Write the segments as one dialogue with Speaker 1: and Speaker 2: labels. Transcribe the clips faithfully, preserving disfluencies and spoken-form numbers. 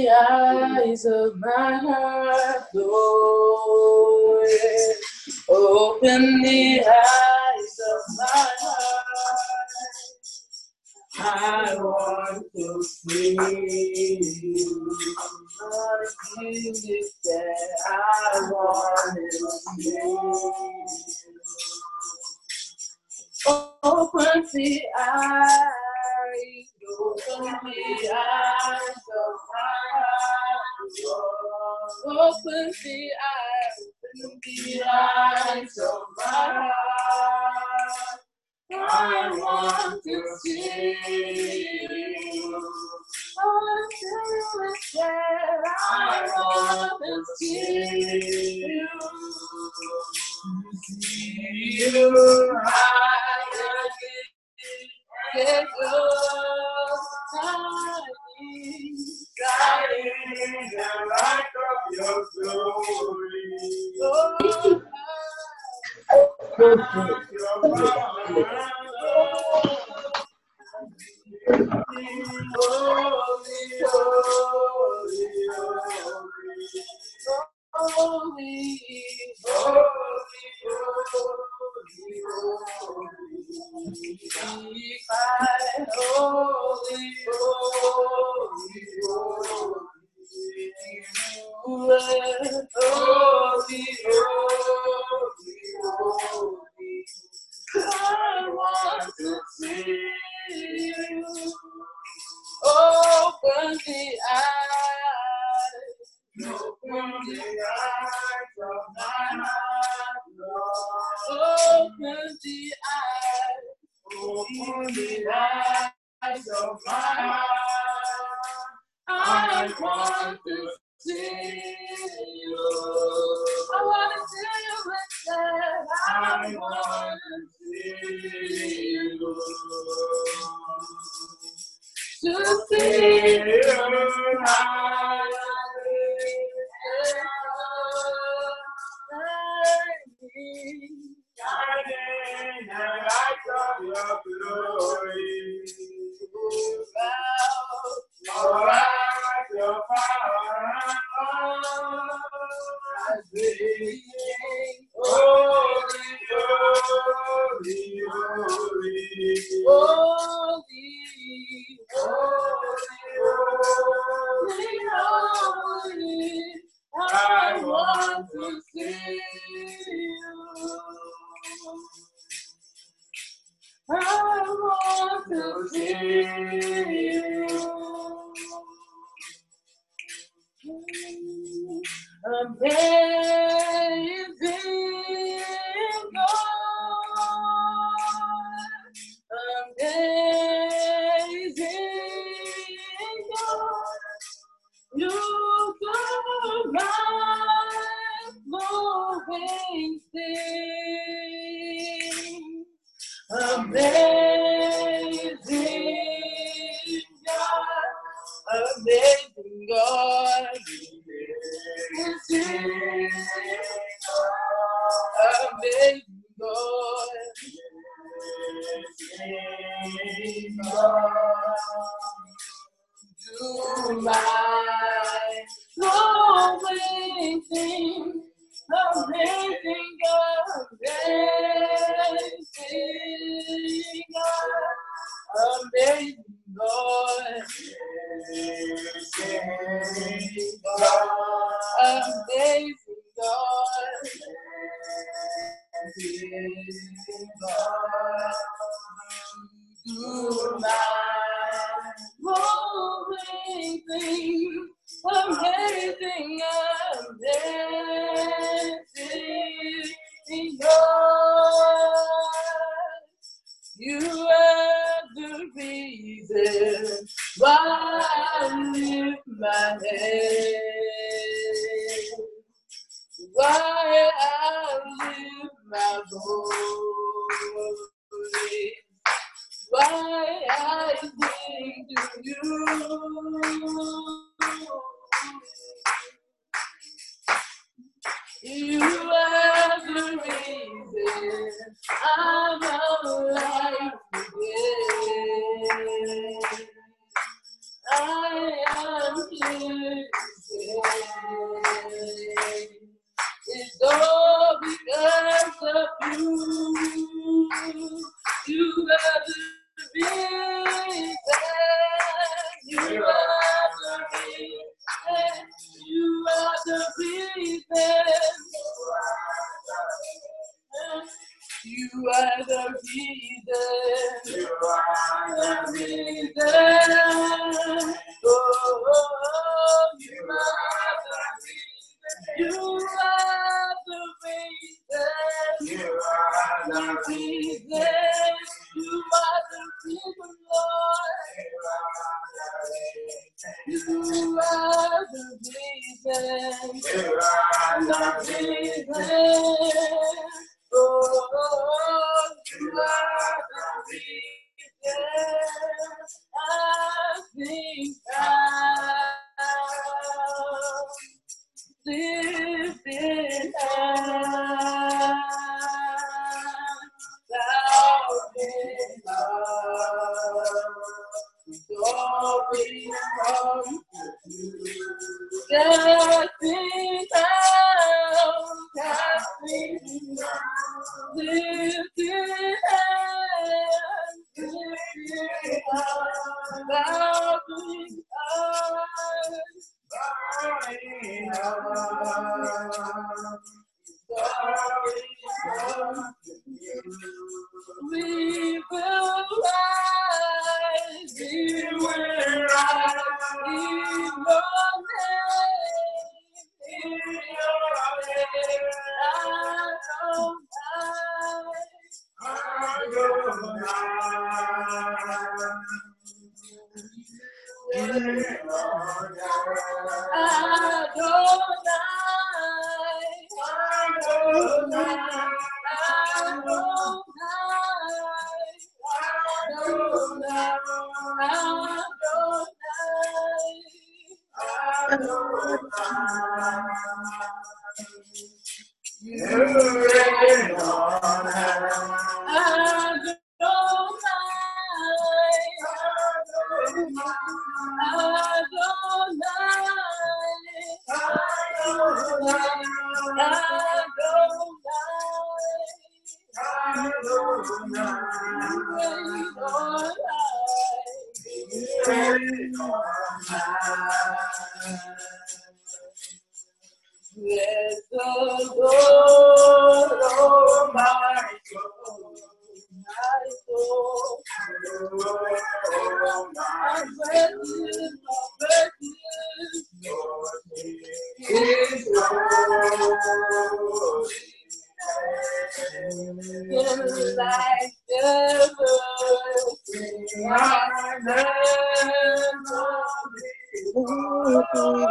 Speaker 1: the eyes of my heart, Lord. Open the eyes of my heart. I want to see you. Music that I want to see you. Open the eyes, open the eyes of my heart. Open the eyes, open the eyes of my heart. I want to see you. I want to see I want to see you. See you. I get your shining, shining the light of your glory. Oh, I want to see you. Open the eyes, open the eyes of my heart, Lord. Open the eyes, open the eyes of my heart. I want to see you. I want to see you with that. I want to see you. To see you high, shining the light of your glory. Pour out your power as we sing, holy, holy, holy, holy. Holy, holy, I want to see you. I want to see you. Amazing God, amazing God, you do mind-blowing things. Amazing God, amazing God, amazing God, amazing God, do my glowing things. Amazing God, amazing God, amazing God, amazing God, amazing God, amazing God, do my glowing things. Amazing, amazing God, you are the reason why I lift my head, why I lift my voice, why I sing to you. You are the reason I'm alive today. I am here It's all because of you. You are the reason. You are the reason. You are the reason. You are the reason. You are the reason. Oh, oh, oh, you are the reason. You are the reason. You are the reason. You are the reason, Lord. You are the reason. You are the reason. Oh, you are the reason. I think I'm living out in love. Glory from you. Casting out, casting out, lifting hands, lifting hands, bowing eyes, bowing eyes, bowing eyes. We will rise, we will rise in your name, in your name. Bless the Lord, oh my soul, my soul, oh my precious, my precious, His Lord, in like never, I never before.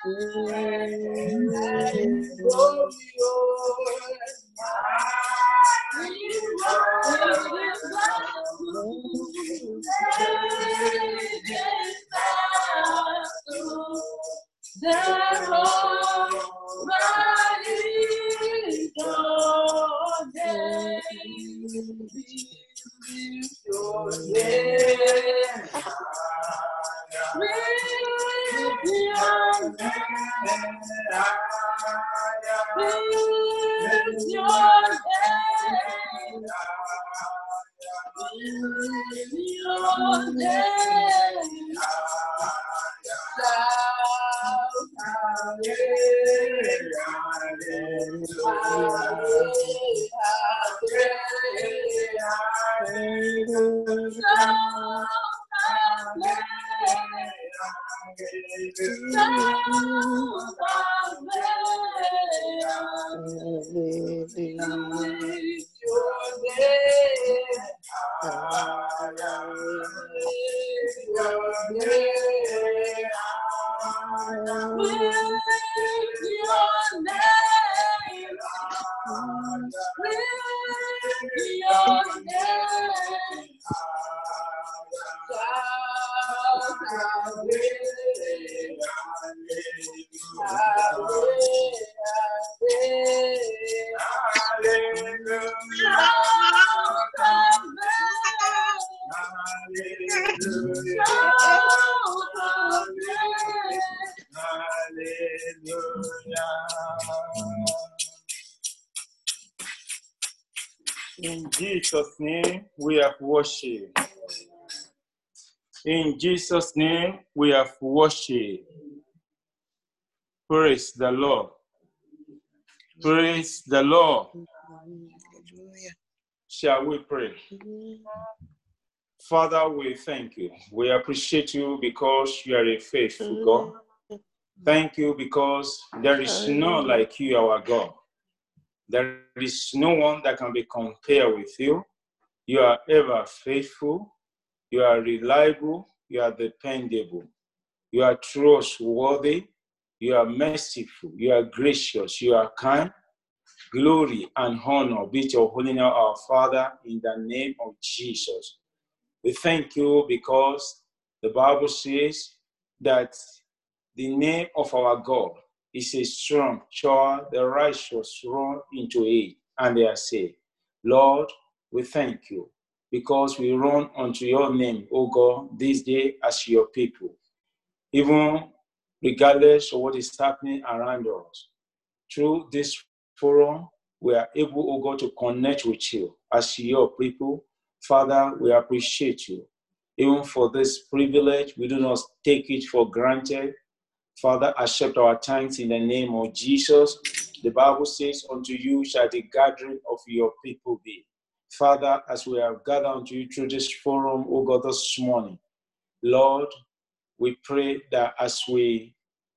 Speaker 2: In Jesus' name, we have worship. In Jesus' name, we have worship. Praise the Lord. Praise the Lord. Shall we pray? Father, we thank you. We appreciate you because you are a faithful God. Thank you because there is none like you, our God. There is no one that can be compared with you. You are ever faithful. You are reliable. You are dependable. You are trustworthy. You are merciful. You are gracious. You are kind. Glory and honor be to your holy name, our Father, in the name of Jesus. We thank you because the Bible says that the name of our God is a strong tower, the righteous run into it, and they are saved. Lord, we thank you because we run unto your name, O God, this day as your people. Even regardless of what is happening around us, through this forum, we are able, O God, to connect with you as your people. Father, we appreciate you. Even for this privilege, we do not take it for granted. Father, accept our thanks in the name of Jesus. The Bible says, unto you shall the gathering of your people be. Father, as we have gathered unto you through this forum, O God, this morning, Lord, we pray that as we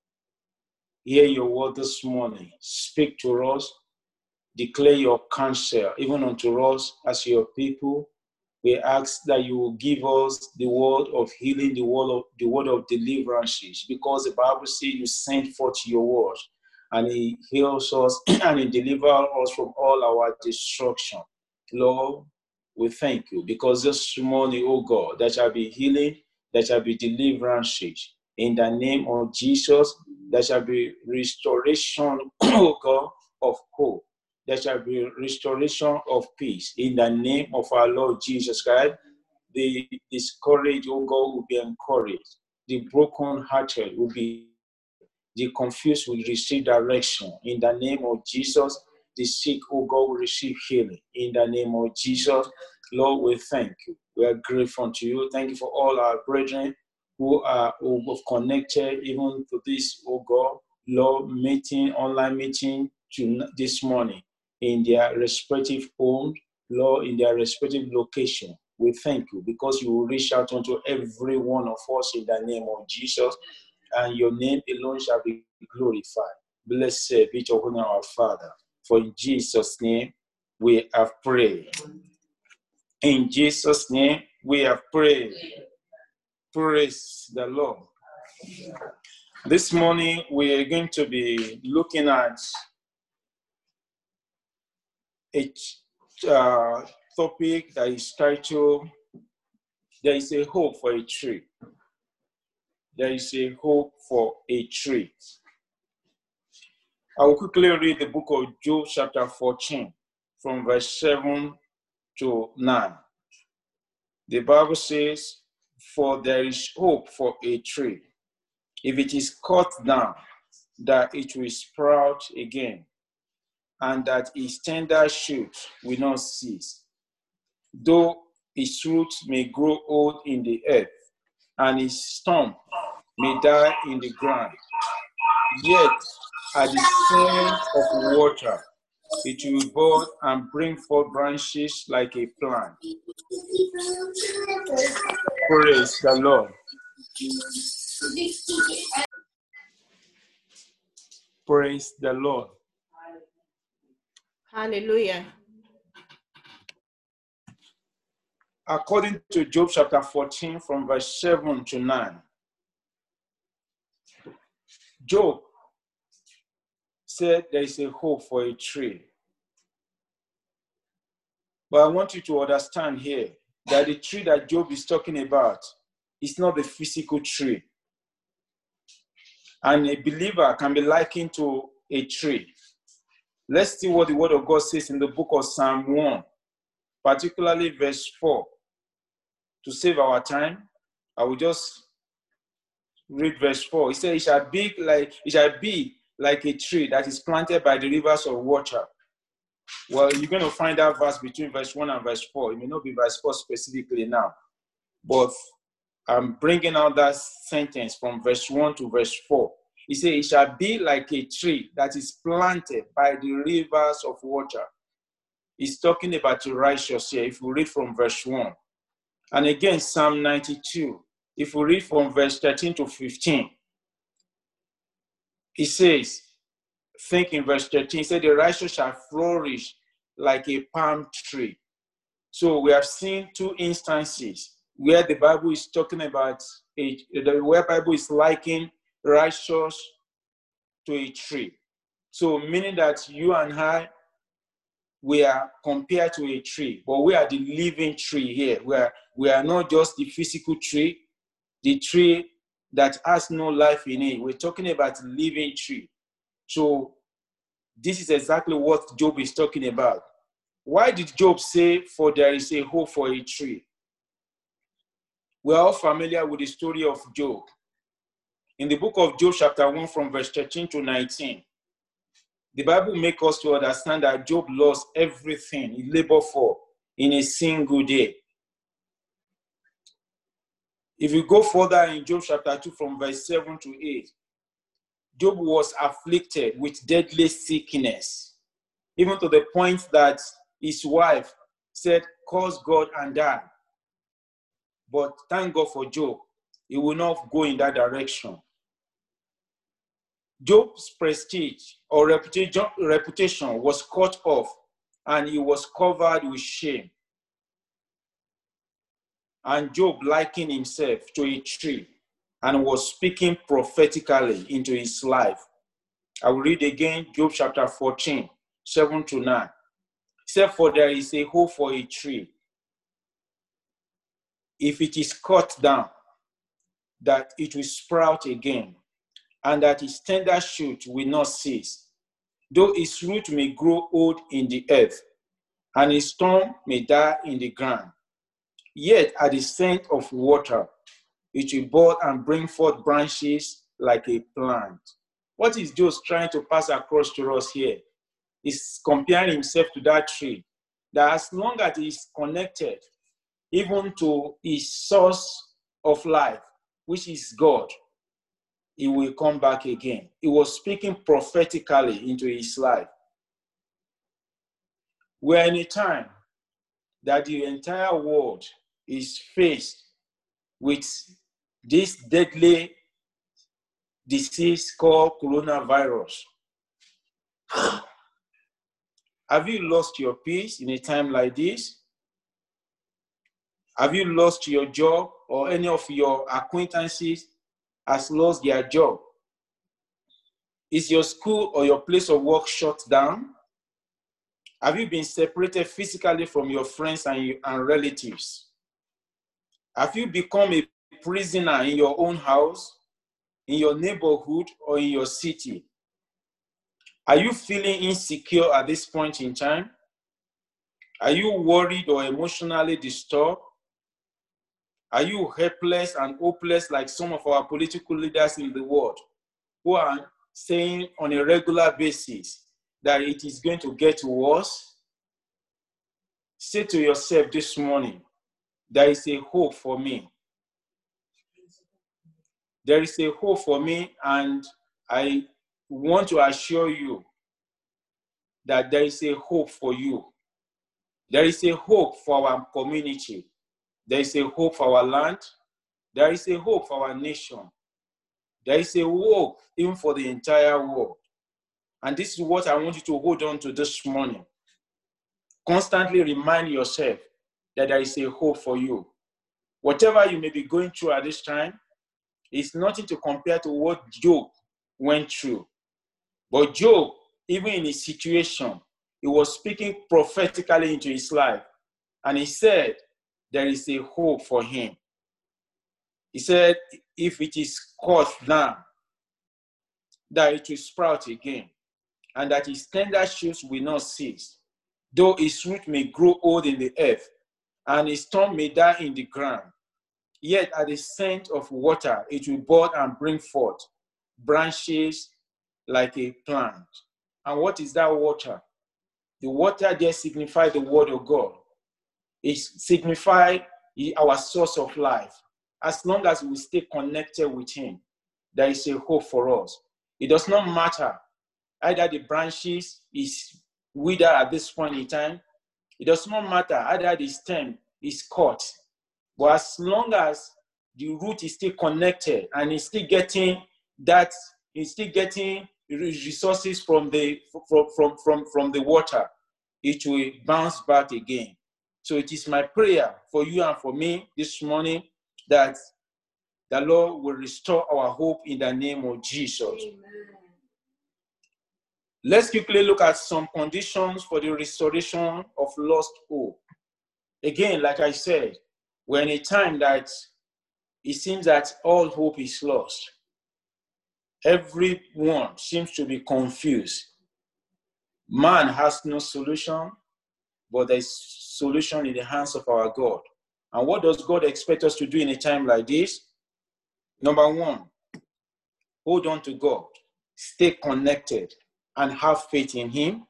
Speaker 2: hear your word this morning, speak to us, declare your counsel, even unto us as your people. We ask that you will give us the word of healing, the word of the word of deliverances, because the Bible says you send forth your word, and it heals us and it delivers us from all our destruction. Lord, we thank you because this morning, oh God, there shall be healing, there shall be deliverances. In the name of Jesus, there shall be restoration, oh God, of hope. There shall be restoration of peace in the name of our Lord Jesus Christ. The discouraged, oh God, will be encouraged. The broken-hearted will be, the confused will receive direction in the name of Jesus. The sick, oh God, will receive healing in the name of Jesus. Lord, we thank you. We are grateful unto you. Thank you for all our brethren who are who have connected even to this, oh God, Lord, meeting, online meeting to this morning in their respective homes, Lord, in their respective location. We thank you because you will reach out unto every one of us in the name of Jesus, and your name alone shall be glorified. Blessed be your honor, our Father. For in Jesus' name we have prayed. In Jesus' name we have prayed. Praise the Lord. This morning we are going to be looking at a uh, topic that is titled, There is a Hope for a Tree. There is a hope for a tree. I will quickly read the book of Job chapter fourteen from verse seven to nine. The Bible says, for there is hope for a tree. If it is cut down, that it will sprout again, and that its tender shoot will not cease. Though its roots may grow old in the earth, and its stump may die in the ground, yet at the scent of water it will bud and bring forth branches like a plant. Praise the Lord. Praise the Lord.
Speaker 1: Hallelujah.
Speaker 2: According to Job chapter fourteen, from verse seven to nine, Job said there is a hope for a tree. But I want you to understand here that the tree that Job is talking about is not the physical tree. And a believer can be likened to a tree. Let's see what the word of God says in the book of Psalm one, particularly verse four. To save our time, I will just read verse four. It says, it shall be like, it shall be like a tree that is planted by the rivers of water. Well, you're going to find that verse between verse one and verse four. It may not be verse four specifically now, but I'm bringing out that sentence from verse one to verse four. He says, it shall be like a tree that is planted by the rivers of water. He's talking about the righteous here, if we read from verse one. And again, Psalm ninety-two, if we read from verse thirteen to fifteen, he says, think in verse thirteen, he said, the righteous shall flourish like a palm tree. So we have seen two instances where the Bible is talking about, a, where the Bible is likening righteous to a tree. So meaning that you and I, we are compared to a tree, but we are the living tree here. We are, we are not just the physical tree, the tree that has no life in it. We're talking about a living tree. So this is exactly what Job is talking about. Why did Job say, for there is a hope for a tree? We're all familiar with the story of Job. In the book of Job chapter one from verse thirteen to nineteen, the Bible makes us to understand that Job lost everything he labored for in a single day. If you go further in Job chapter two from verse seven to eight, Job was afflicted with deadly sickness, even to the point that his wife said, curse God and die. But thank God for Job, he will not go in that direction. Job's prestige or reputation was cut off, and he was covered with shame. And Job likened himself to a tree and was speaking prophetically into his life. I will read again Job chapter fourteen, seven to nine. Except for there is a hope for a tree. If it is cut down, that it will sprout again, and that its tender shoot will not cease. Though its root may grow old in the earth, and its stump may die in the ground, yet at the scent of water it will bud and bring forth branches like a plant. What is Job trying to pass across to us here? He's comparing himself to that tree, that as long as he is connected even to his source of life, which is God, he will come back again. He was speaking prophetically into his life. We're in a time that the entire world is faced with this deadly disease called coronavirus. Have you lost your peace in a time like this? Have you lost your job, or any of your acquaintances has lost their job Is your school or your place of work shut down? Have you been separated physically from your friends and, you, and relatives? Have you become a prisoner in your own house, in your neighborhood, or in your city? Are you feeling insecure at this point in time? Are you worried or emotionally disturbed? Are you helpless and hopeless like some of our political leaders in the world who are saying on a regular basis that it is going to get worse? Say to yourself this morning, there is a hope for me. There is a hope for me, and I want to assure you that there is a hope for you. There is a hope for our community. There is a hope for our land. There is a hope for our nation. There is a hope even for the entire world. And this is what I want you to hold on to this morning. Constantly remind yourself that there is a hope for you. Whatever you may be going through at this time is nothing to compare to what Job went through. But Job, even in his situation, he was speaking prophetically into his life. And he said, there is a hope for him. He said, if it is cut down, that it will sprout again, and that his tender shoots will not cease. Though his root may grow old in the earth, and his stump may die in the ground, yet at the scent of water it will bud and bring forth branches like a plant. And what is that water? The water there signifies the word of God. It signifies our source of life. As long as we stay connected with him, there is a hope for us. It does not matter either the branches is withered at this point in time. It does not matter either the stem is cut. But as long as the root is still connected and it's still getting that, it's still getting resources from the from, from, from, from the water, it will bounce back again. So it is my prayer for you and for me this morning that the Lord will restore our hope in the name of Jesus. Amen. Let's quickly look at some conditions for the restoration of lost hope. Again, like I said, we're in a time that it seems that all hope is lost. Everyone seems to be confused. Man has no solution, but there's solution in the hands of our God. And what does God expect us to do in a time like this? Number one, hold on to God, stay connected, and have faith in him.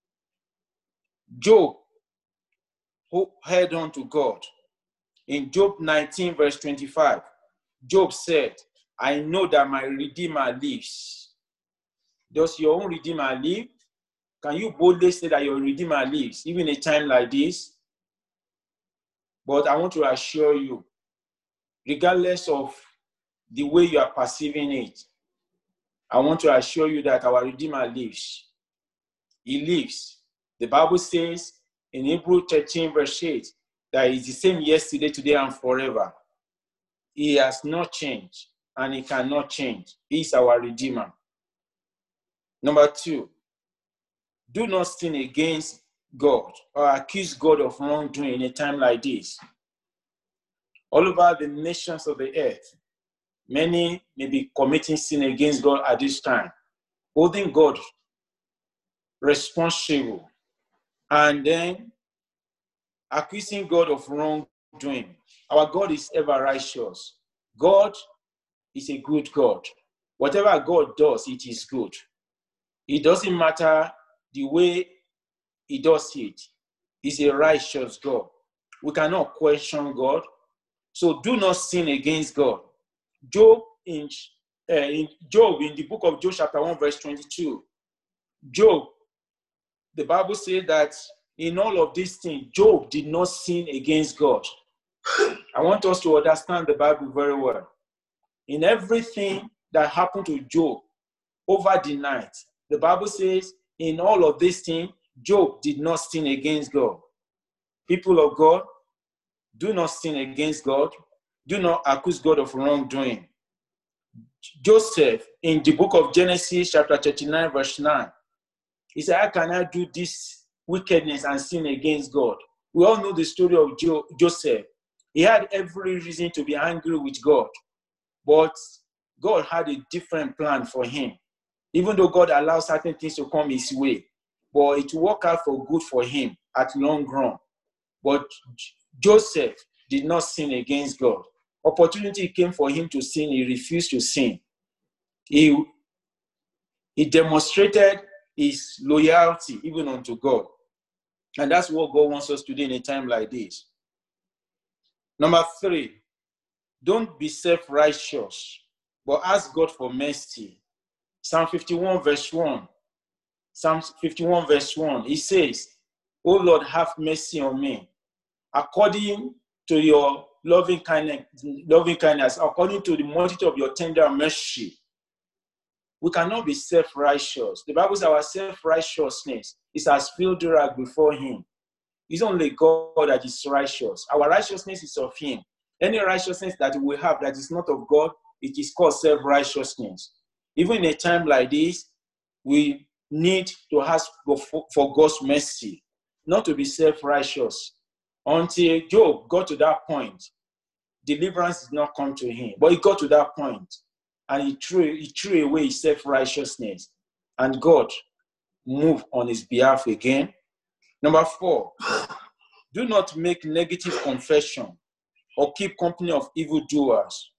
Speaker 2: Job, who held on to God. In Job nineteen, verse twenty-five, Job said, I know that my Redeemer lives. Does your own Redeemer live? Can you boldly say that your Redeemer lives, even in a time like this? But I want to assure you, regardless of the way you are perceiving it, I want to assure you that our Redeemer lives. He lives. The Bible says in Hebrews thirteen, verse eight, that he is the same yesterday, today, and forever. He has not changed, and he cannot change. He is our Redeemer. Number two, do not sin against God or accuse God of wrongdoing in a time like this. All over the nations of the earth, many may be committing sin against God at this time, holding God responsible, and then accusing God of wrongdoing. Our God is ever righteous. God is a good God. Whatever God does, it is good. It doesn't matter the way he does it. He's a righteous God. We cannot question God. So do not sin against God. Job in, uh, in Job, in the book of Job, chapter one, verse twenty-two, Job, the Bible says that in all of these things, Job did not sin against God. I want us to understand the Bible very well. In everything that happened to Job over the night, the Bible says in all of these things, Job did not sin against God. People of God, do not sin against God. Do not accuse God of wrongdoing. Joseph in the book of Genesis, chapter thirty-nine, verse nine. He said, how can I do this wickedness and sin against God? We all know the story of jo- Joseph. He had every reason to be angry with God, but God had a different plan for him. Even though God allowed certain things to come his way, but it worked out for good for him at long run. But Joseph did not sin against God. Opportunity came for him to sin. He refused to sin. He, he demonstrated his loyalty even unto God. And that's what God wants us to do in a time like this. Number three, don't be self-righteous, but ask God for mercy. Psalm fifty-one verse one. Psalm fifty-one verse one. It says, O Lord, have mercy on me. According to your loving kindness, loving kindness, according to the multitude of your tender mercy. We cannot be self-righteous. The Bible says our self-righteousness is as filthy rag before him. It's only God that is righteous. Our righteousness is of him. Any righteousness that we have that is not of God, it is called self-righteousness. Even in a time like this, we need to ask for God's mercy, not to be self-righteous. Until Job got to that point, deliverance did not come to him. But he got to that point, and he threw, he threw away his self-righteousness, and God moved on his behalf again. Number four, do not make negative confession or keep company of evildoers.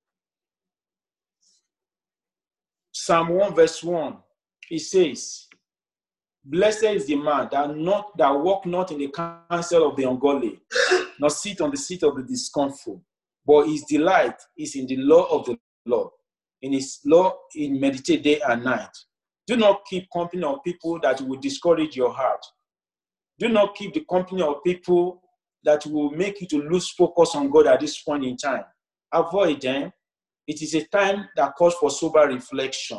Speaker 2: Psalm one verse one, it says, blessed is the man that not that walk not in the counsel of the ungodly, nor sit on the seat of the discomfort, but his delight is in the law of the Lord. In his law, he meditate day and night. Do not keep company of people that will discourage your heart. Do not keep the company of people that will make you to lose focus on God at this point in time. Avoid them. It is a time that calls for sober reflection.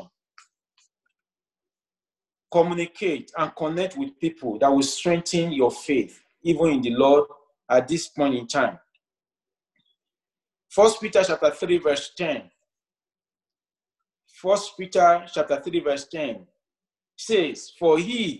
Speaker 2: Communicate and connect with people that will strengthen your faith, even in the Lord, at this point in time. First Peter chapter three, verse ten. First Peter chapter three, verse ten says, for he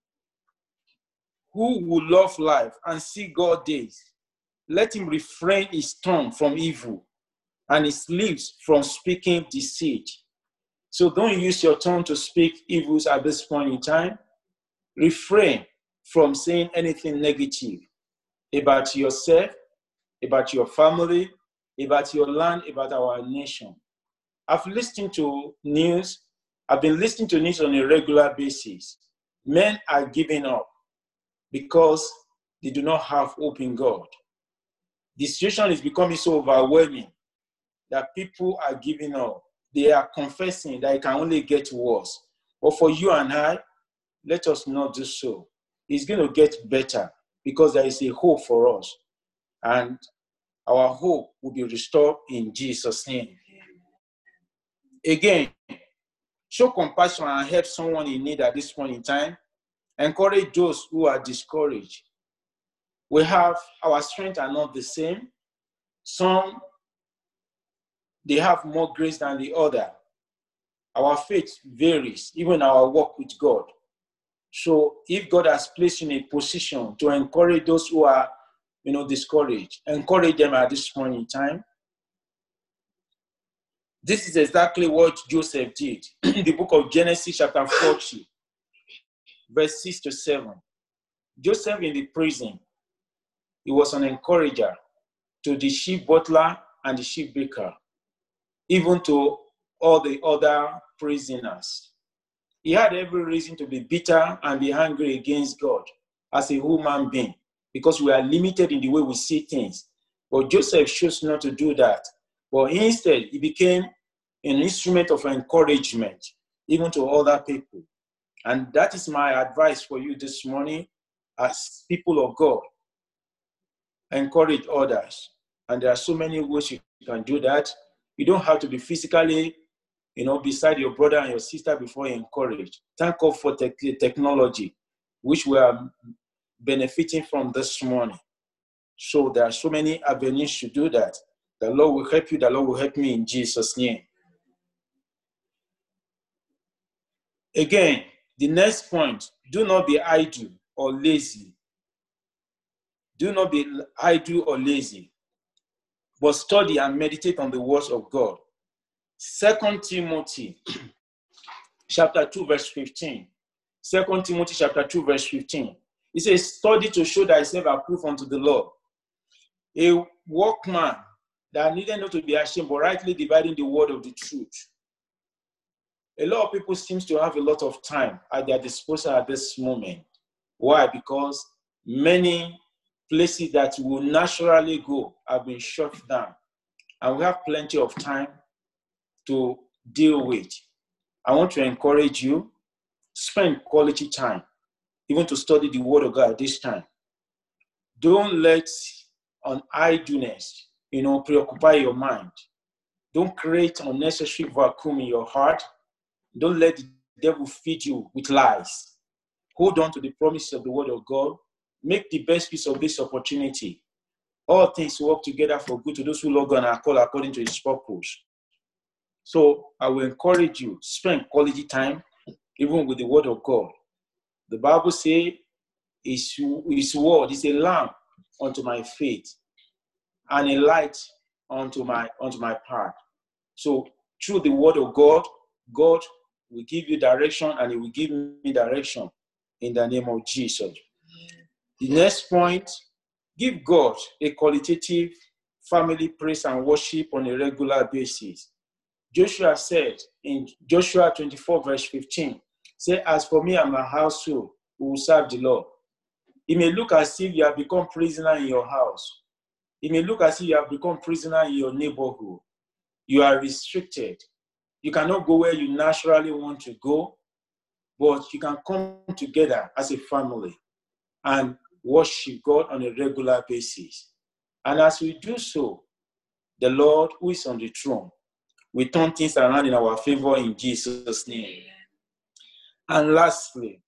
Speaker 2: who will love life and see God days, let him refrain his tongue from evil and his lips from speaking deceit. So don't use your tongue to speak evils at this point in time. Refrain from saying anything negative about yourself, about your family, about your land, about our nation. I've listened to news. I've been listening to news on a regular basis. Men are giving up because they do not have hope in God. The situation is becoming so overwhelming that people are giving up. They are confessing that it can only get worse. But for you and I, let us not do so. It's going to get better because there is a hope for us. And our hope will be restored in Jesus' name. Again, show compassion and help someone in need at this point in time. Encourage those who are discouraged. We have, our strength are not the same. Some, they have more grace than the other. Our faith varies, even our walk with God. So if God has placed you in a position to encourage those who are, you know, discouraged, encourage them at this point in time. This is exactly what Joseph did. In the book of Genesis chapter forty, verse six to seven. Joseph in the prison, he was an encourager to the chief butler and the chief baker, even to all the other prisoners. He had every reason to be bitter and be angry against God as a human being because we are limited in the way we see things. But Joseph chose not to do that. But instead, he became an instrument of encouragement, even to other people. And that is my advice for you this morning as people of God. Encourage others. And there are so many ways you can do that. You don't have to be physically, you know, beside your brother and your sister before you encourage. Thank God for te- technology, which we are benefiting from this morning. So there are so many avenues to do that. The Lord will help you. The Lord will help me in Jesus' name. Again, the next point, do not be idle or lazy. Do not be idle or lazy, but study and meditate on the words of God. Second Timothy chapter two, verse fifteen. Second Timothy chapter two, verse fifteen. It says, study to show thyself approved unto the Lord, a workman that needed not to be ashamed, but rightly dividing the word of the truth. A lot of people seem to have a lot of time at their disposal at this moment. Why? Because many places that we will naturally go have been shut down, and we have plenty of time to deal with. I want to encourage you, spend quality time, even to study the word of God at this time. Don't let an idleness, you know, preoccupy your mind. Don't create unnecessary vacuum in your heart. Don't let the devil feed you with lies. Hold on to the promises of the word of God. Make the best use of this opportunity. All things work together for good to those who love God and are called according to his purpose. So I will encourage you, spend quality time, even with the word of God. The Bible says his, his word is a lamp unto my feet and a light unto my, unto my path. So through the word of God, God will give you direction, and he will give me direction in the name of Jesus. The next point, give God a qualitative family praise and worship on a regular basis. Joshua said in Joshua twenty-four, verse fifteen, say, as for me and my household, we will serve the Lord. It may look as if you have become prisoner in your house. It may look as if you have become prisoner in your neighborhood. You are restricted. You cannot go where you naturally want to go, but you can come together as a family and worship God on a regular basis. And as we do so, the Lord who is on the throne will turn things around in our favor in Jesus' name. And lastly,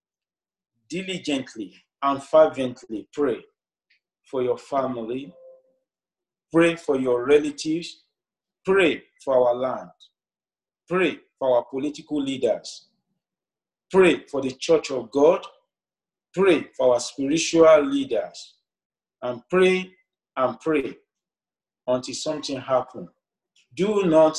Speaker 2: diligently and fervently pray for your family, pray for your relatives, pray for our land, pray for our political leaders, pray for the church of God, pray for our spiritual leaders, and pray and pray until something happens. Do not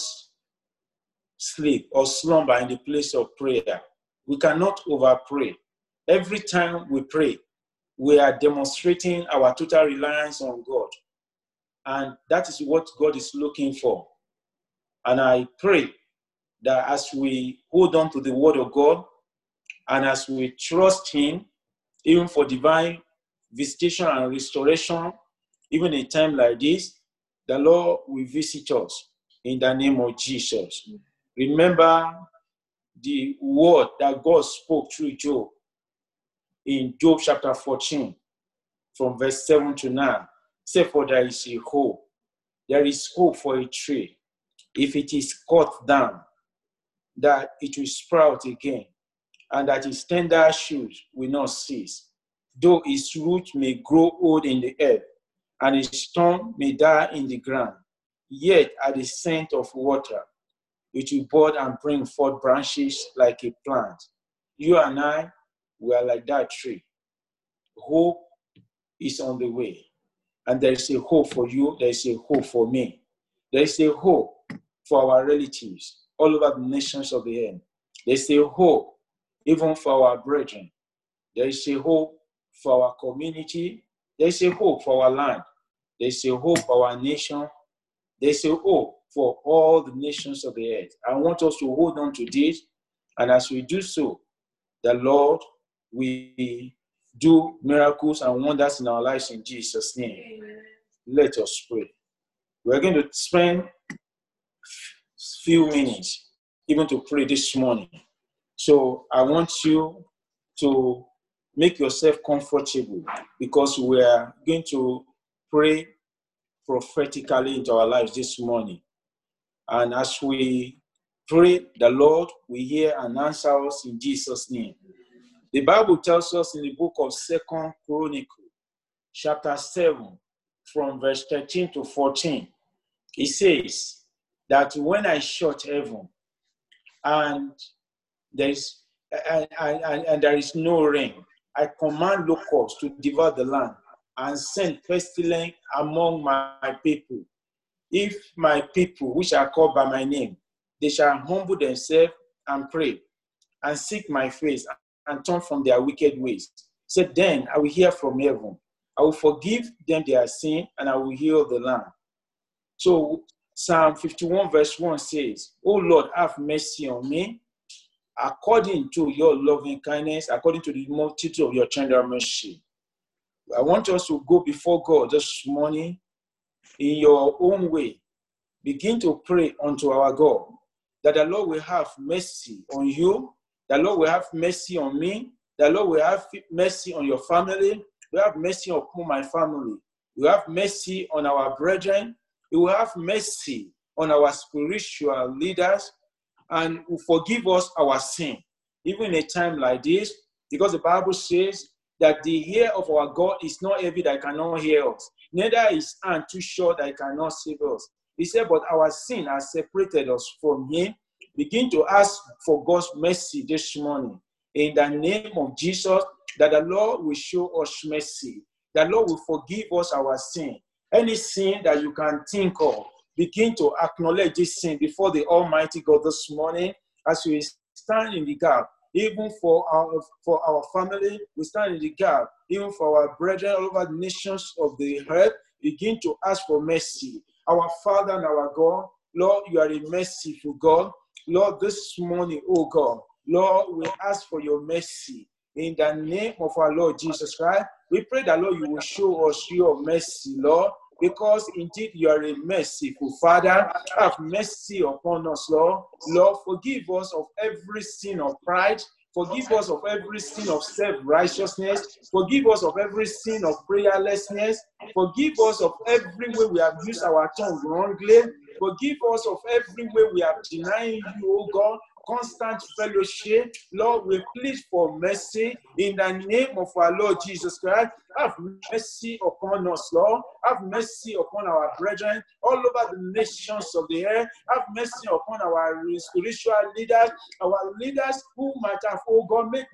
Speaker 2: sleep or slumber in the place of prayer. We cannot over-pray. Every time we pray, we are demonstrating our total reliance on God. And that is what God is looking for. And I pray that as we hold on to the word of God, and as we trust him, even for divine visitation and restoration, even in a time like this, the Lord will visit us in the name of Jesus. Remember the word that God spoke through Job in Job chapter fourteen, from verse seven to nine. Say, for there is a hope. There is hope for a tree. If it is cut down, that it will sprout again, and that its tender shoots will not cease. Though its root may grow old in the earth, and its stem may die in the ground, yet at the scent of water, it will bud and bring forth branches like a plant. You and I, we are like that tree. Hope is on the way. And there is a hope for you. There is a hope for me. There is a hope for our relatives all over the nations of the earth. There is a hope even for our brethren. There is a hope for our community. There is a hope for our land. There is a hope for our nation. There is a hope for all the nations of the earth. I want us to hold on to this. And as we do so, the Lord will do miracles and wonders in our lives in Jesus' name. Amen. Let us pray. We're going to spend a few minutes even to pray this morning. So I want you to make yourself comfortable, because we are going to pray prophetically into our lives this morning. And as we pray, the Lord will hear and answer us in Jesus' name. The Bible tells us in the book of Second Chronicles, chapter seven, from verse thirteen to fourteen, it says that when I shut heaven and there is and, and, and there is no rain. I command locusts to devour the land and send pestilence among my people. If my people, which are called by my name, they shall humble themselves and pray and seek my face and turn from their wicked ways. So then I will hear from heaven. I will forgive them their sin and I will heal the land. So Psalm fifty-one verse one says, "O Lord, have mercy on me, according to your loving kindness, according to the multitude of your tender mercy." I want us to go before God this morning in your own way. Begin to pray unto our God that the Lord will have mercy on you, the Lord will have mercy on me, the Lord will have mercy on your family, will have mercy upon my family, will have mercy on our brethren, He will have mercy on our spiritual leaders, and will forgive us our sin, even in a time like this, because the Bible says that the ear of our God is not heavy that cannot hear us, neither is hand too short that cannot save us. He said, but our sin has separated us from Him. Begin to ask for God's mercy this morning in the name of Jesus, that the Lord will show us mercy, the Lord will forgive us our sin. Any sin that you can think of, begin to acknowledge this sin before the Almighty God this morning as we stand in the gap. Even for our for our family, we stand in the gap. Even for our brethren all over the nations of the earth, begin to ask for mercy. Our Father and our God, Lord, you are a merciful God. Lord, this morning, oh God, Lord, we ask for your mercy. In the name of our Lord Jesus Christ, we pray that, Lord, you will show us your mercy, Lord, because indeed you are a merciful Father. Have mercy upon us, Lord. Lord, forgive us of every sin of pride. Forgive us of every sin of self-righteousness. Forgive us of every sin of prayerlessness. Forgive us of every way we have used our tongue wrongly. Forgive us of every way we have denied you, O God. Constant fellowship. Lord, we plead for mercy in the name of our Lord Jesus Christ. Have mercy upon us, Lord. Have mercy upon our brethren all over the nations of the earth. Have mercy upon our spiritual leaders, our leaders who might have, oh God, made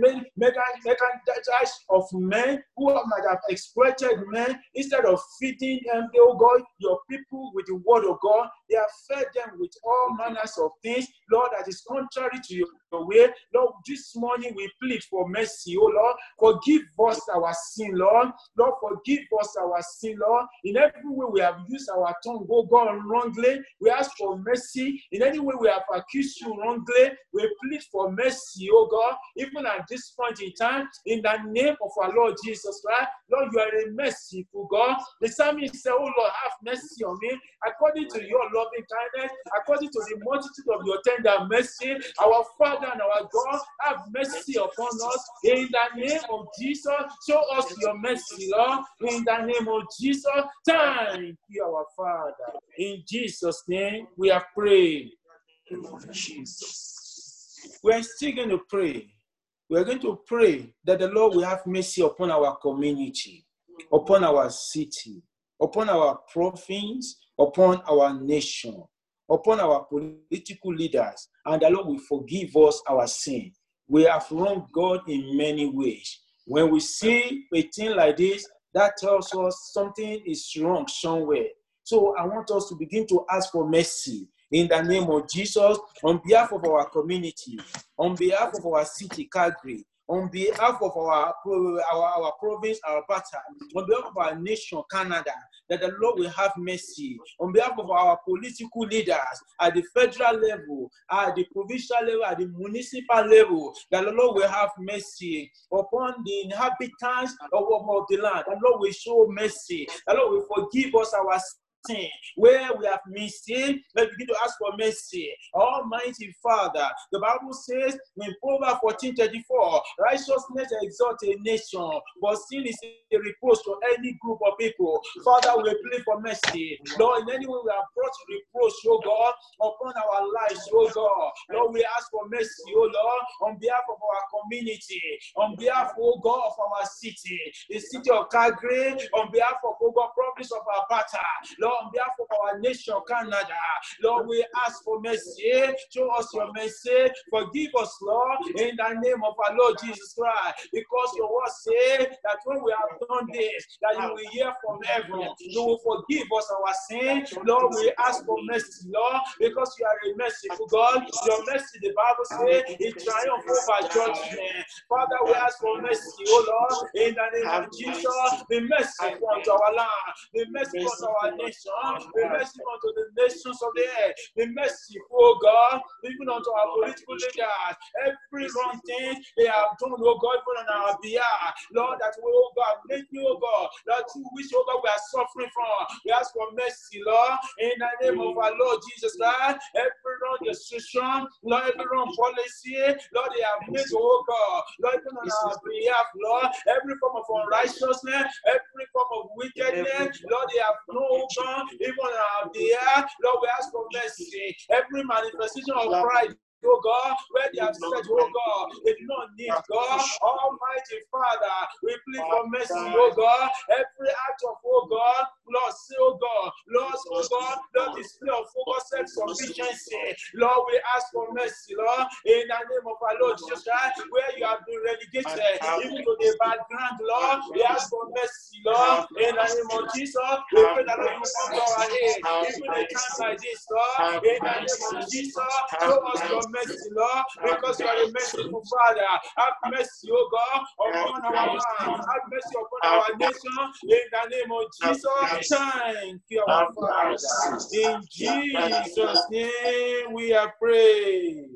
Speaker 2: merchandise of men, who might have exploited men instead of feeding them, oh God, your people with the word of God. They have fed them with all manners of things, Lord, that is contrary to your way. Lord, this morning we plead for mercy, oh Lord. Forgive us our sin, Lord. Lord, forgive us our sin, Lord. In every way we have used our tongue, oh God, wrongly, we ask for mercy. In any way we have accused you wrongly, we plead for mercy, oh God. Even at this point in time, in the name of our Lord Jesus Christ, Lord, you are a merciful God. The psalmist said, oh Lord, have mercy on me, according to your loving kindness, according to the multitude of your tender mercy. Our Father and our God, have mercy upon us. In the name of Jesus, show us your mercy, Lord. In the name of Jesus, thank you, our Father. In Jesus' name, we are praying. Jesus. We are still going to pray. We are going to pray that the Lord will have mercy upon our community, upon our city, upon our province, upon our nation, upon our political leaders, and the Lord will forgive us our sin. We have wronged God in many ways. When we see a thing like this, that tells us something is wrong somewhere. So I want us to begin to ask for mercy in the name of Jesus, on behalf of our community, on behalf of our city, Calgary, on behalf of our, our, our province, Alberta, on behalf of our nation, Canada, that the Lord will have mercy. On behalf of our political leaders at the federal level, at the provincial level, at the municipal level, that the Lord will have mercy upon the inhabitants of, of the land. The Lord will show mercy. The Lord will forgive us our sin. Where we have missed it, let's begin to ask for mercy. Almighty Father, the Bible says in Proverbs fourteen thirty-four, righteousness exalts a nation, but sin is a reproach to any group of people. Father, we plead for mercy. Lord, in any way we have brought reproach, oh God, upon our lives, oh God. Lord, we ask for mercy, oh Lord, on behalf of our community, on behalf, oh God, of our city, the city of Calgary, on behalf of, oh God, province of Alberta. Lord, Lord, on behalf of our nation, Canada, Lord, we ask for mercy. Show us your mercy. Forgive us, Lord, in the name of our Lord Jesus Christ. Because your word says that when we have done this, that you will hear from heaven. You will forgive us our sin. Lord, we ask for mercy, Lord, because you are a merciful God. Your mercy, the Bible says, it triumphs over judgment. Father, we ask for mercy, oh Lord, in the name of Jesus. Be merciful unto our land. Be merciful unto our nation. Be merciful unto the nations of the earth. Be merciful, oh God, even unto our political leaders. Every wrong thing they have done, oh God, even on our behalf. Lord, that we, oh God, make you, oh God, that you wish, oh God, we are suffering from. We ask for mercy, Lord, in the name of our Lord Jesus Christ. Every wrong decision, Lord, every wrong policy, Lord, they have made, oh God, Lord, even on our behalf, Lord, every form of unrighteousness, every form of wickedness, Lord, they have no God, even on our behalf, Lord, we ask for mercy. Every manifestation of pride, oh God, where they have said, oh God, they do not need God, Almighty Father, we plead for mercy, oh God, every act of, oh God, Lord, say, oh God, Lord, oh God, Lord, display of focus, self-sufficiency, Lord, we ask for mercy, Lord, in the name of our Lord Jesus Christ, where you have been relegated, even to the background, Lord, we ask for mercy, Lord, in the name of Jesus, we pray that Lord, you come to our aid, even a time like this, Lord, in the name of Jesus, show us your mercy, Lord, because you are a merciful Father. Have mercy, oh God, upon our land. Have mercy upon our nation. In the name of Jesus, thank you, our Father. In Jesus' name we are praying.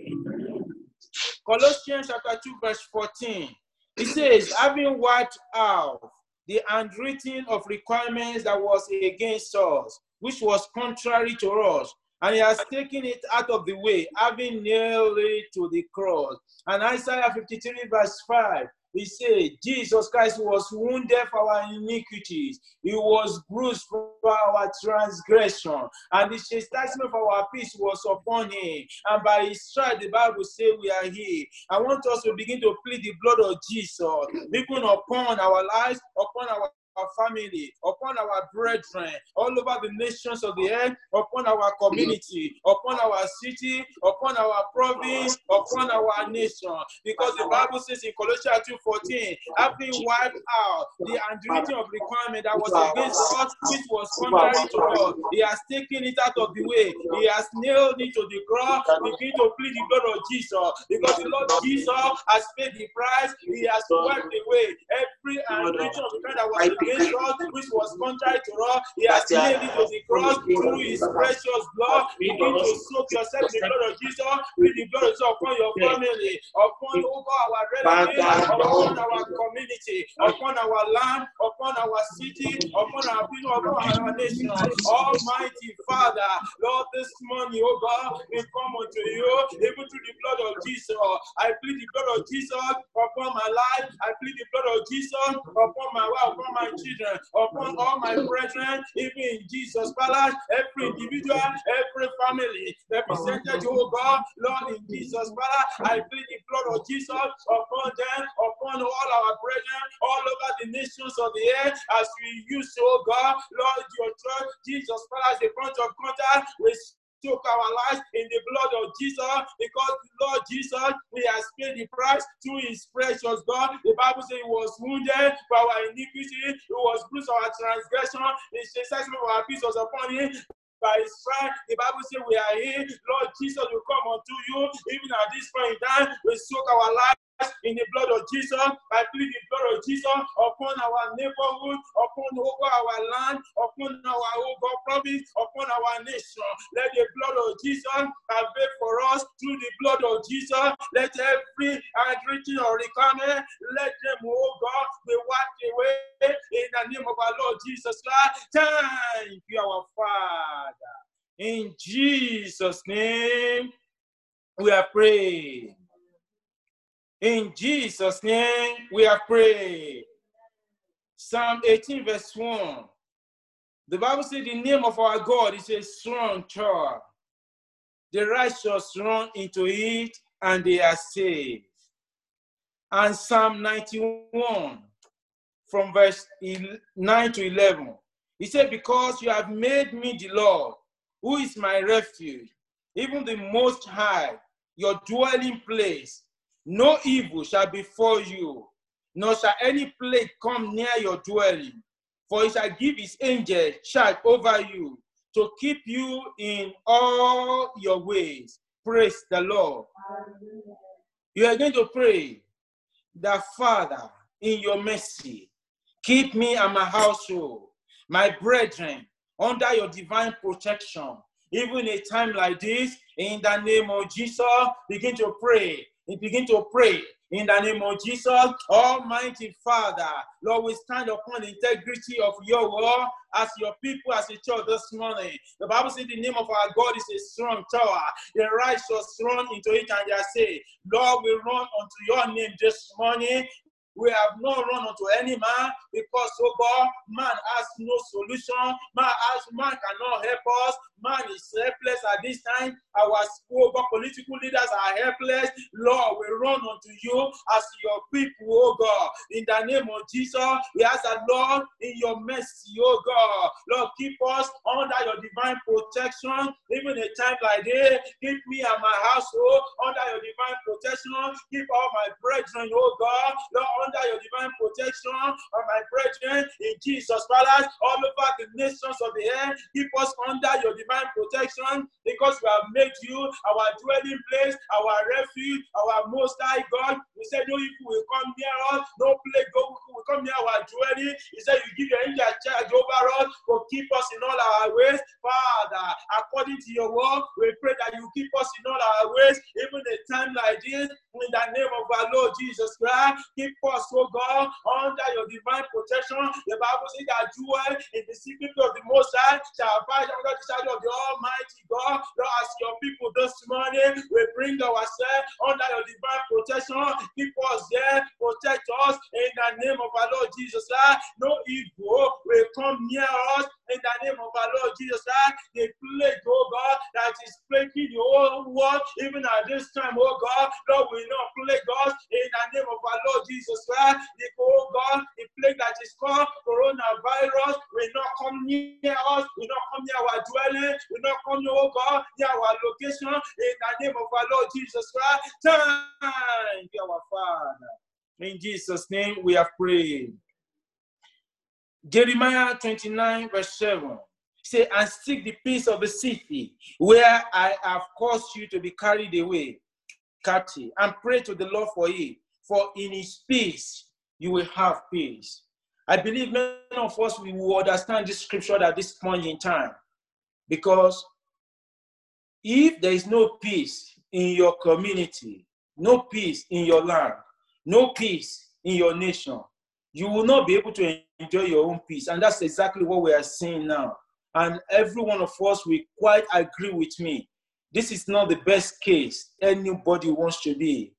Speaker 2: Colossians chapter two, verse fourteen. It says, having wiped out the handwriting of requirements that was against us, which was contrary to us, and he has taken it out of the way, having nailed it to the cross. And Isaiah fifty-three, verse five, he said, Jesus Christ was wounded for our iniquities. He was bruised for our transgression. And the chastisement for our peace was upon him. And by his stripes, the Bible says we are healed. I want us to begin to plead the blood of Jesus, even upon our lives, upon our our family, upon our brethren, all over the nations of the earth, upon our community, upon our city, upon our province, upon our nation. Because the Bible says in Colossians two fourteen, having wiped out the handwriting of requirement that was against us, which was contrary to us, he has taken it out of the way. He has nailed it to the cross. Begin to plead the blood of Jesus, because the Lord Jesus has paid the price. He has wiped away every handwriting of requirement that was against us, which was contrary to us. He has nailed it to the cross through his precious blood. Begin to soak yourself in the blood of Jesus. Plead the blood of Jesus upon your family, upon over our relatives, upon our community, upon our land, upon our city, upon our people, upon our nation. Almighty Father, Lord, this morning, oh God, we come unto you, even through the blood of Jesus. I plead the blood of Jesus upon my life. I plead the blood of Jesus upon my wife, upon my children, upon all my brethren, even in Jesus' palace, every individual, every family represented, oh God, Lord, in Jesus' palace, I plead the blood of Jesus upon them, upon all our brethren, all over the nations of the earth, as we use, oh God, Lord, your church, Jesus' palace, the point of contact with took our lives in the blood of Jesus, because the Lord Jesus, he has paid the price through his precious blood. The Bible says he was wounded for our iniquity, he was bruised for our transgression, his chastisement for our peace was upon him. By his stripes, the Bible says we are here. Lord Jesus will come unto you, even at this point in time. We soak our lives in the blood of Jesus. I plead the blood of Jesus upon our neighborhood, upon over our land, upon our over province, upon our nation. Let the blood of Jesus avail for us through the blood of Jesus. Let every handwriting or requirement, let them, oh God, be wiped away in the name of our Lord Jesus Christ. Thank you, our Father. In Jesus' name, we are praying. In Jesus' name, we are praying. Psalm eighteen, verse one. The Bible says the name of our God is a strong tower. The righteous run into it and they are saved. And Psalm ninety-one, from verse nine to eleven. He said, because you have made me the Lord, who is my refuge, even the Most High, your dwelling place. No evil shall befall you, nor shall any plague come near your dwelling. For he shall give his angels charge over you, to keep you in all your ways. Praise the Lord. You are going to pray that, Father, in your mercy, keep me and my household, my brethren, under your divine protection. Even in a time like this, in the name of Jesus, begin to pray. Begin to pray. In the name of Jesus, Almighty Father, Lord, we stand upon the integrity of your word as your people, as a church this morning. The Bible says the name of our God is a strong tower. The righteous run into it and they say, Lord, we run unto your name this morning. We have not run unto any man because, oh God, man has no solution. Man, has, man cannot help us. Man is helpless at this time. Our over political leaders are helpless. Lord, we run unto you as your people, oh God. In the name of Jesus, we ask that, Lord, in your mercy, oh God, Lord, keep us under your divine protection. Even a time like this, keep me and my household under your divine protection. Keep all my brethren, oh God, Lord, under your divine protection of my brethren in Jesus' palace, all over the nations of the earth. Keep us under your divine protection because we have made you our dwelling place, our refuge, our most high God. We said no evil will come near us, no plague will come near our dwelling. He said you give your angel charge over us to keep us in all our ways. Father, according to your word, we pray that you keep us in all our ways, even a time like this, in the name of our Lord Jesus Christ. Keep us, oh God, under your divine protection. The Bible says that dwell in the secret of the Most High shall abide under the shadow of the Almighty God. Lord, as your people this morning, we bring ourselves under your divine protection. Keep us there, protect us in the name of our Lord Jesus Christ. No evil will come near us in the name of our Lord Jesus Christ. The plague, oh God, that is plaguing the whole world, even at this time, oh God, Lord, will not plague us in the name of our Lord Jesus Christ. The, oh God, the plague that is called coronavirus will not come near us, will not come near our dwelling, will not come near, oh God, near our location in the name of our Lord Jesus Christ. Thank you, our Father. In Jesus' name we have prayed. Jeremiah twenty-nine, verse seven. Say, and seek the peace of the city where I have caused you to be carried away captive, and pray to the Lord for it, for in his peace you will have peace. I believe many of us we will understand this scripture at this point in time, because if there is no peace in your community, no peace in your land, no peace in your nation, you will not be able to enjoy your own peace. And that's exactly what we are seeing now. And every one of us will quite agree with me. This is not the best case anybody wants to be.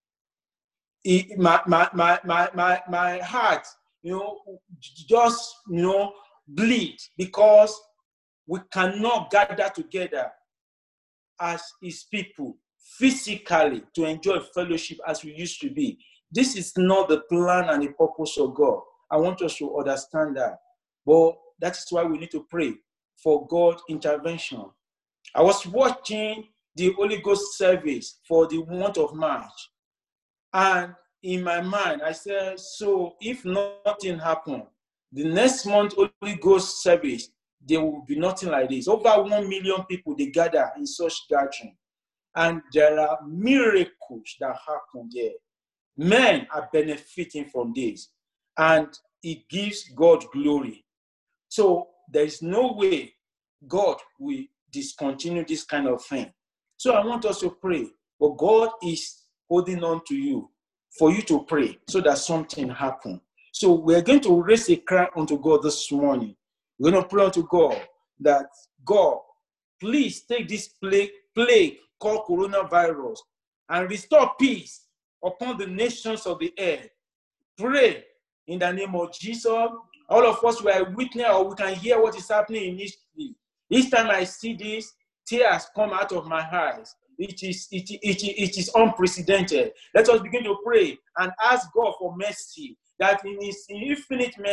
Speaker 2: It, my, my, my, my, my, my heart, you know, just, you know, bleed because we cannot gather together as his people physically to enjoy fellowship as we used to be. This is not the plan and the purpose of God. I want us to understand that. But that is why we need to pray for God's intervention. I was watching the Holy Ghost service for the month of March. And in my mind, I said, so if nothing happened, the next month Holy Ghost service, there will be nothing like this. Over one million people, they gather in such gathering. And there are miracles that happen there. Men are benefiting from this. And it gives God glory. So there is no way God will discontinue this kind of thing. So I want us to pray. But God is holding on to you for you to pray so that something happen. So we're going to raise a cry unto God this morning. We're going to pray unto God that, God, please take this plague, plague called coronavirus and restore peace upon the nations of the earth. Pray in the name of Jesus. All of us were witness or we can hear what is happening in history. Each time I see this, tears come out of my eyes. It is, it, it, it is unprecedented. Let us begin to pray and ask God for mercy, that in his infinite mercy,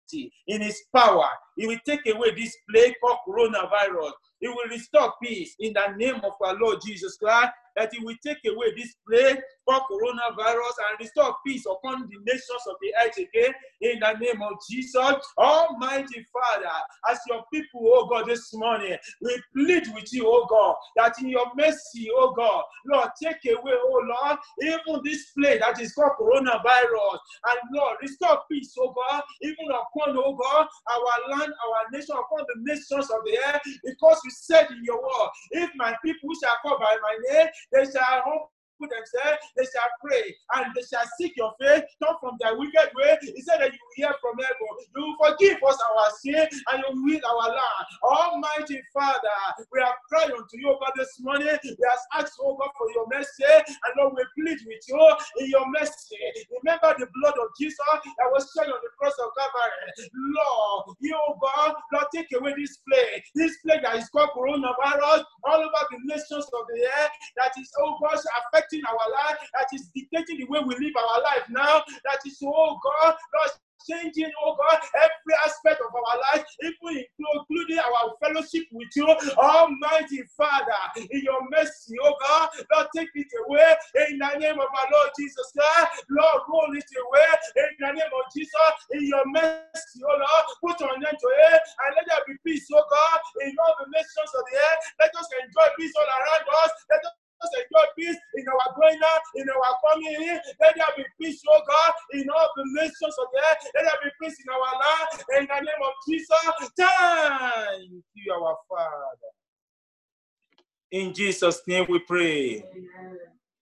Speaker 2: in his power. He will take away this plague called coronavirus. He will restore peace in the name of our Lord Jesus Christ, that he will take away this plague called coronavirus and restore peace upon the nations of the earth again in the name of Jesus. Almighty Father, as your people, oh God, this morning, we plead with you, oh God, that in your mercy, oh God, Lord, take away, oh Lord, even this plague that is called coronavirus, and Lord, restore peace, oh God, even upon, oh God, our land, our nation, upon the nations of the earth, because you said in your word, if my people shall call by my name, they shall humble themselves, they shall pray, and they shall seek your face, turn from their wicked way. He said that you will hear from heaven, you will forgive us our sin, and you will heal our land. Almighty Father, we have cried unto you over this morning. We have asked, oh God, for your mercy, and Lord, we plead with you in your mercy. Remember the blood of Jesus that was shed on the cross of Calvary. Lord, you, oh God, Lord, take away this plague, this plague that is called coronavirus all over the nations of the earth, that is, oh God, affecting our life, that is dictating the way we live our life now, that is, oh God, Lord, changing, oh God, every aspect of our life, even including our fellowship with you. Almighty Father, in your mercy, oh God, Lord, take it away in the name of our Lord Jesus Christ. Lord, roll it away in the name of Jesus. In your mercy, oh Lord, put an end to it, and let there be peace, oh God, in all the nations of the earth. Let us enjoy peace all around us. Let us Let us enjoy peace in our going out, in our coming in. Let there be peace, oh God, in all the nations of the earth. Let there be peace in our land. In the name of Jesus, thank you, our Father. In Jesus' name we pray. Amen.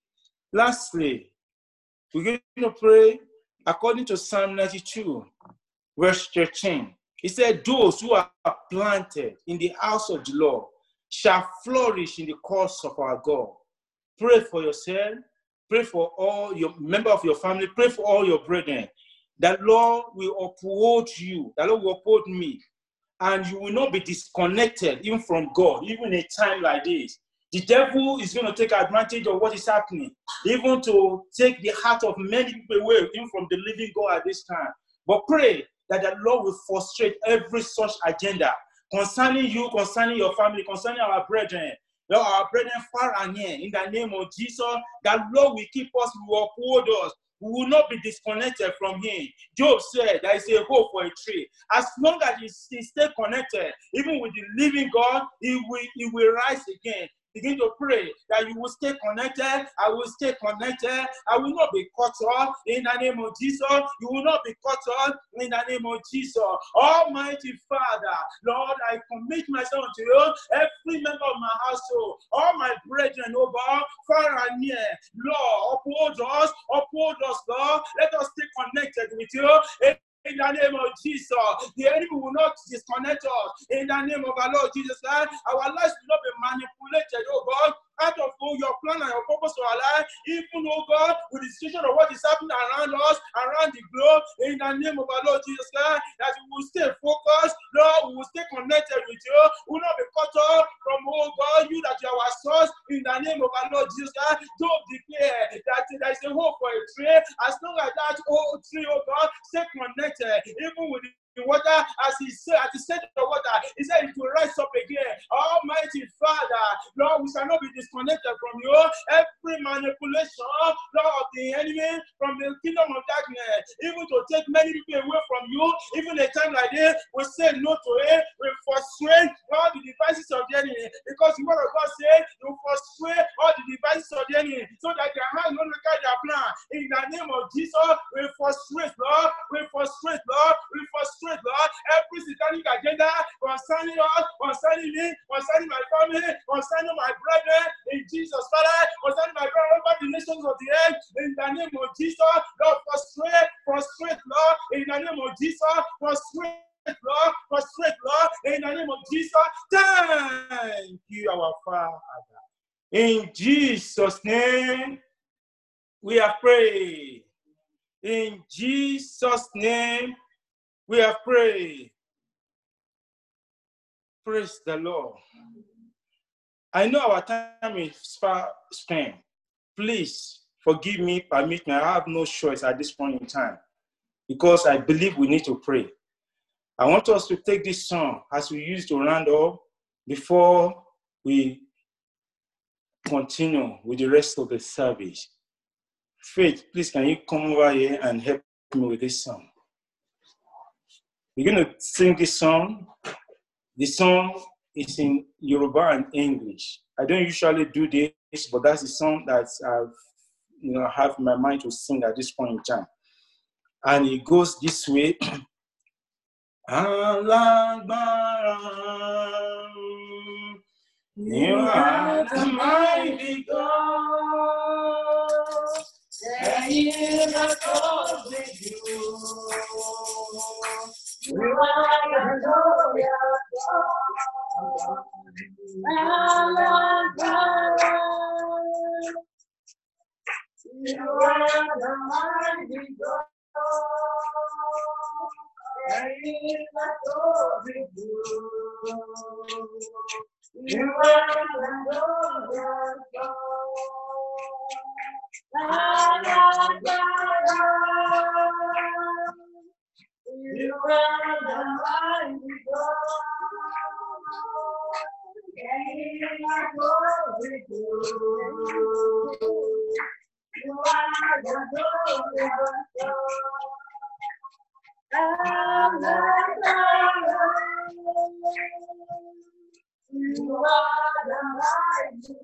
Speaker 2: Lastly, we're going to pray according to Psalm ninety-two, verse thirteen. He said, those who are planted in the house of the Lord shall flourish in the cause of our God. Pray for yourself. Pray for all your members of your family. Pray for all your brethren. That Lord will uphold you. That Lord will uphold me. And you will not be disconnected even from God, even in a time like this. The devil is going to take advantage of what is happening, even to take the heart of many people away, even from the living God at this time. But pray that the Lord will frustrate every such agenda concerning you, concerning your family, concerning our brethren. Lord, our brethren far and near, in the name of Jesus, that Lord will keep us, will uphold us. We will not be disconnected from him. Job said there is a hope for a tree. As long as he, he stays connected, even with the living God, he will, he will rise again. Begin to pray that you will stay connected. I will stay connected. I will not be cut off in the name of Jesus. You will not be cut off in the name of Jesus. Almighty Father, Lord, I commit myself to you, every member of my household, all my brethren, oh God, far and near. Lord, uphold us, uphold us, Lord. Let us stay connected with you. In the name of Jesus, the enemy will not disconnect us. In the name of our Lord Jesus Christ, our lives will not be manipulated, oh God, out of all your plan and your purpose for our life, even, oh God, with the situation of what is happening around us, around the globe, in the name of our Lord Jesus Christ, that we will stay focused, Lord, we will stay connected with you, we will not be cut off from, oh God, you that you are our source, in the name of our Lord Jesus Christ. Job declare that there is a hope for a tree, as long as that old tree, oh God, stay connected, even with the water, as he said, at the center of the water, he said it will rise up again. Almighty Father, Lord, we shall not be disconnected from you. Every manipulation, Lord, of the enemy from the kingdom of darkness, even to take many people away from you, even a time like this, we say no to it. We frustrate all the devices of the enemy, because the word of God says you frustrate all the devices of the enemy, so that their hands don't carry their plan. In the name of Jesus, we frustrate, Lord. We frustrate, Lord. We frustrate, Lord, every satanic agenda concerning us, concerning me, concerning my family, concerning my brethren, in Jesus' Father, concerning my brother over the nations of the earth, in the name of Jesus, Lord, frustrate, frustrate, Lord, in the name of Jesus, frustrate, Lord, frustrate, Lord, in the name of Jesus. Thank you, our Father. In Jesus' name, we have prayed. In Jesus' name, we have prayed. Praise the Lord. I know our time is far spent. Please forgive me, permit me. I have no choice at this point in time, because I believe we need to pray. I want us to take this song as we use to round up before we continue with the rest of the service. Faith, please, can you come over here and help me with this song? We're going to sing this song. The song is in Yoruba and English. I don't usually do this, but that's the song that I've, you know, have in my mind to sing at this point in time. And it goes this way. Alágbára, you are the mighty God. Ẹ̀yin lọ́kàn gbèjú. You are the glorious God. Alágbára, you are the mighty God. Ẹ̀yin lọ́kàn gbèjú. You are the glorious God. Alágbára, you are the mighty God. Ẹ̀yin lọ́kàn gbèjú. You are the glorious God. Alágbára, you are the mighty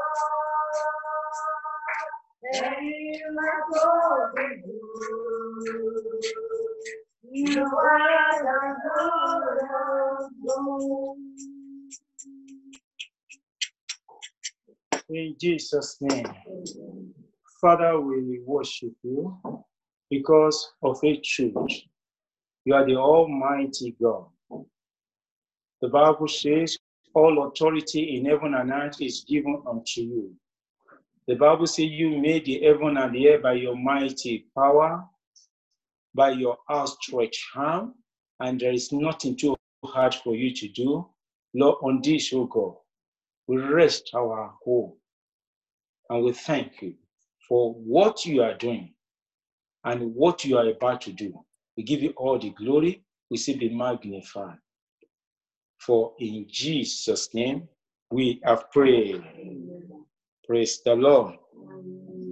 Speaker 2: God. Ẹ̀yin lọ́kàn gbèjú. You are the glorious God. In Jesus' name. Father, we worship you because of a truth. You are the Almighty God. The Bible says, all authority in heaven and earth is given unto you. The Bible says you made the heaven and the earth by your mighty power, by your outstretched arm, and there is nothing too hard for you to do. Lord, on this, O God, we rest our hope, and we thank you for what you are doing and what you are about to do. We give you all the glory. We say be magnified. For in Jesus' name we have prayed. Praise the Lord.